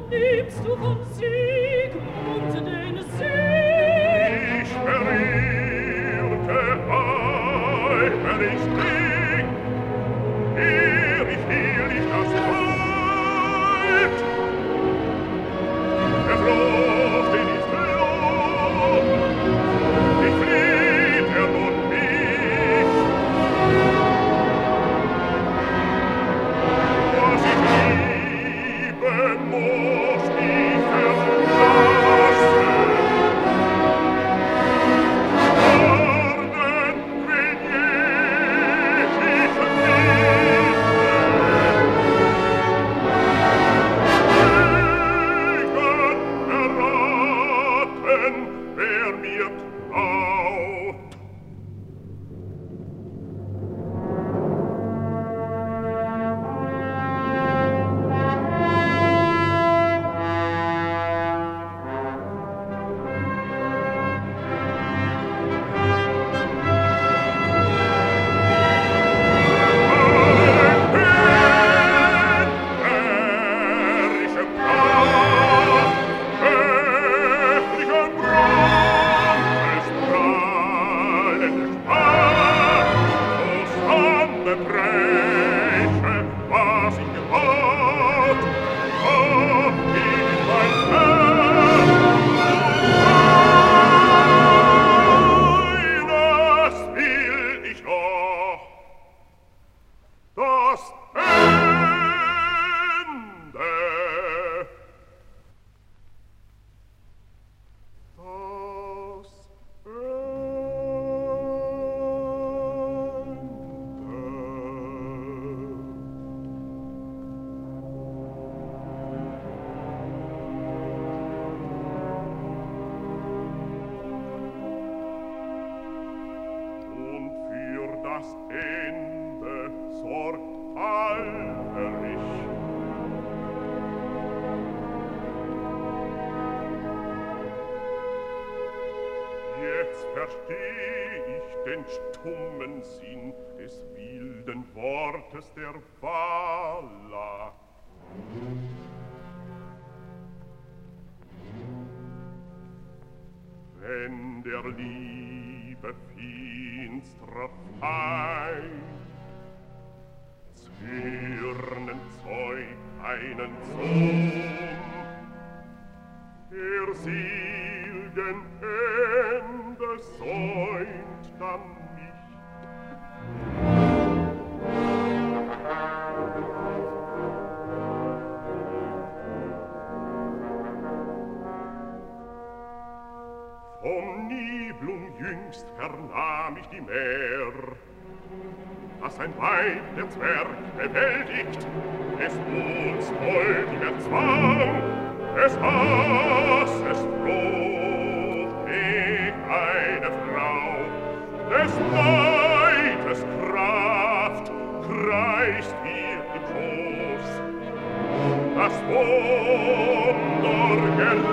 liebst du von Siegmund den See? Ich verirrte heimlich ich hielt ich das Gold. Der Fluch, den ich floh, ich flieht nun mich. Was ich lieben muss, ich verlasse. Orden will ich erraten, wer mir traut. Das Ende. Das Und für das Ende sorgt Alberich. Jetzt versteh ich den stummen Sinn des wilden Wortes der Vala. Wenn der Liebe finstrer Feind zürnen Zeug einen Sohn, selgen Ende säumt dann nicht. Vom Niblum jüngst vernahm ich die Mär, dass ein Weib der Zwerg bewältigt, es uns woltiger Zwang, es hass, es froh, eine Frau, des Neides Kraft kreist ihr im Schoß, das Wunder